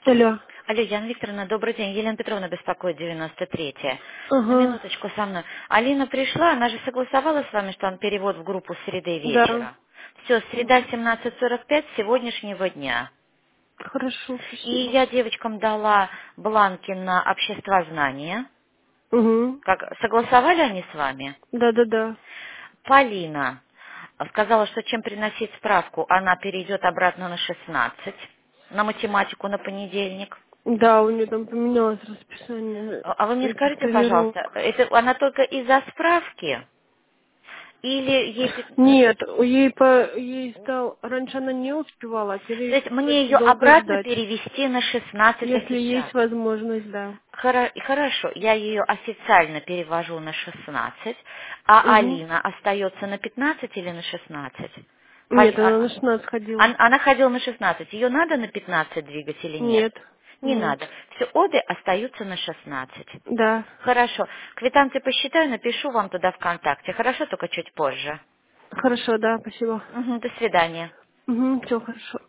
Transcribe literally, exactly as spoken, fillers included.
Алло. Алло, Яна Викторовна, добрый день. Елена Петровна беспокоит, девяносто третья. На Ага. минуточку со мной. Алина пришла, она же согласовала с вами, что он перевод в группу среды Да. вечера. Все, среда семнадцать сорок пять сегодняшнего дня. Хорошо, И спасибо. я девочкам дала бланки на обществознание. Угу. Как, согласовали они с вами? Да-да-да. Полина сказала, что чем приносить справку, она перейдет обратно на шестнадцать, на математику на понедельник. Да, у нее там поменялось расписание А а вы мне этих скажите, пожалуйста, тренировок. это она только из-за справки? Или ей... пи- Нет, у ей по ей стал. Раньше она не успевала, а теперь То ей есть мне приходится ее долго обратно ждать. перевести на шестнадцать Если есть официально? возможность, да. Хоро- Хорошо, я ее официально перевожу на шестнадцать, а Угу. Алина остается на пятнадцать или на шестнадцать? Поли- Нет, она а- на шестнадцать ходила. а- Она ходила на шестнадцать. Ее надо на пятнадцать двигать или нет? Нет. Не Нет. надо. Все, обе остаются на шестнадцать. Да. Хорошо. Квитанции посчитаю, напишу вам туда ВКонтакте. Хорошо, только чуть позже. Хорошо, да, спасибо. Мгм, до свидания. Угу, все хорошо.